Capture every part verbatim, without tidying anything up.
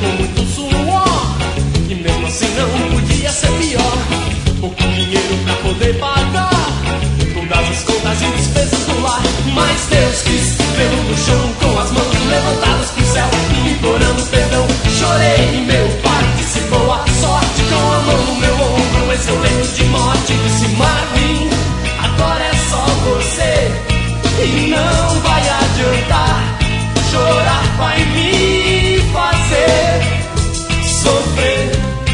com muito suor, e mesmo assim não podia ser pior. Pouco dinheiro pra poder pagar todas as contas e despesas do lar, mas Deus quis vê-lo no chão com as mãos levantadas pro céu, implorando perdão. Chorei e meu pai disse boa sorte, com a mão no meu ombro em seu leito de morte. Disse Marvin, agora é só você e não vai adiantar. Chorar vai me fazer sofrer.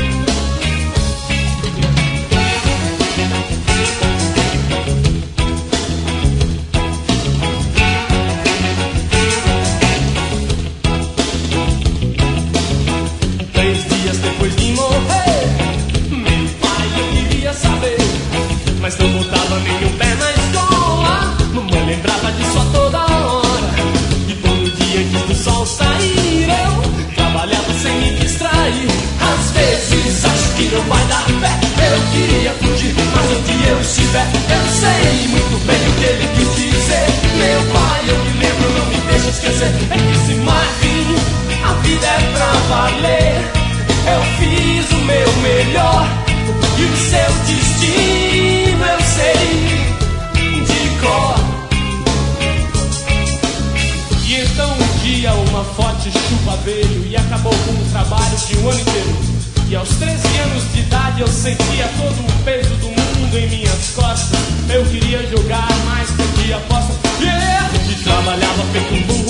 Três dias depois de morrer, meu pai eu queria saber, mas não botava nenhum pé na escola. Mamãe lembrava disso a toda hora, e todo dia antes do sol sair eu trabalhava sem me distrair. Às vezes acho que não vai dar pé, eu queria fugir, mas onde eu estiver eu sei muito bem o que ele quis dizer. Meu pai, eu me lembro, não me deixa esquecer, é que se Marvin, a vida é pra valer. Eu fiz o meu melhor e o seu destino eu sei de cor. E então um dia uma forte chuva veio e acabou com o trabalho de um ano inteiro. E aos treze anos de idade eu sentia todo o peso do mundo em minhas costas. Eu queria jogar, mas perdi a aposta. Yeah! E trabalhava feito um